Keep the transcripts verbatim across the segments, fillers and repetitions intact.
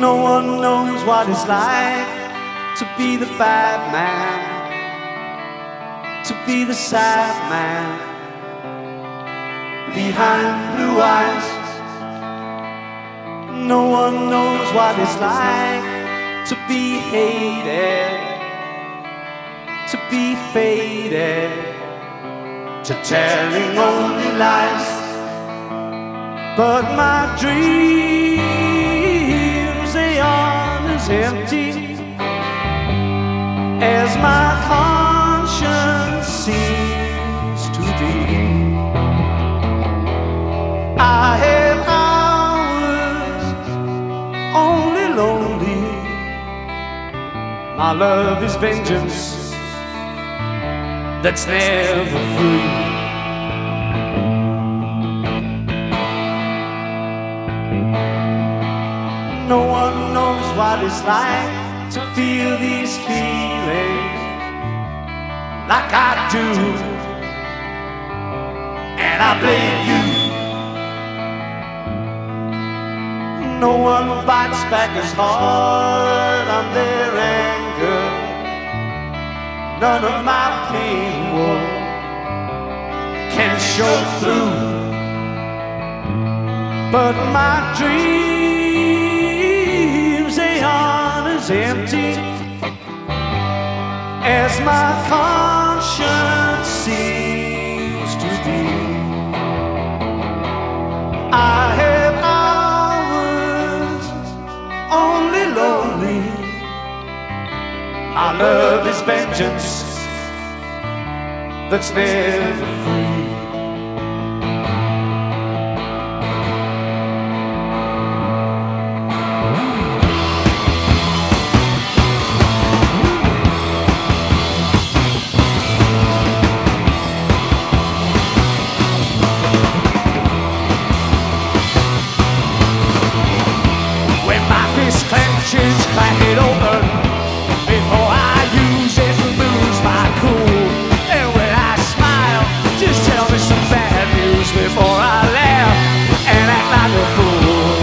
No one knows what it's like to be the bad man, to be the sad man behind blue eyes. No one knows what it's like to be hated, to be faded, to telling only lies. But my dreams, they aren't as empty as my conscience seems to be. I have hours only lonely. My love is vengeance that's never free. No one knows what it's like to feel these feelings like I do, and I blame you. No one bites back as hard on their anger. None of my pain will can show through, but my dreams, they aren't as empty as my conscience seems to be. I have hours only lonely. My love is vengeance that's never free. Crack it open before I use it and lose my cool. And when I smile, just tell me some bad news before I laugh and act like a fool.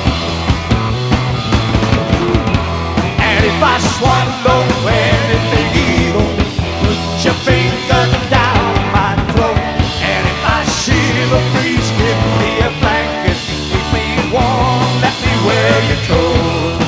And if I swallow anything evil, put your finger down my throat. And if I shiver, please give me a blanket, keep me warm, let me wear your coat.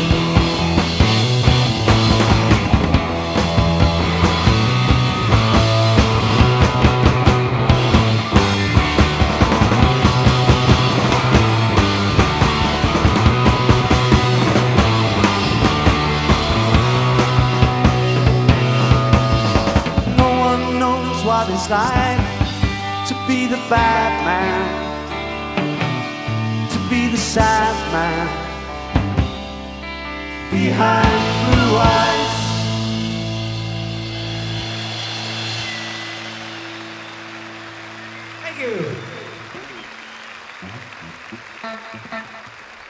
What it's like to be the bad man, to be the sad man behind blue eyes. Thank you.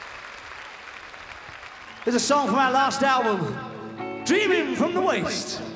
Here's a song from our last album, Dreaming from the Waste.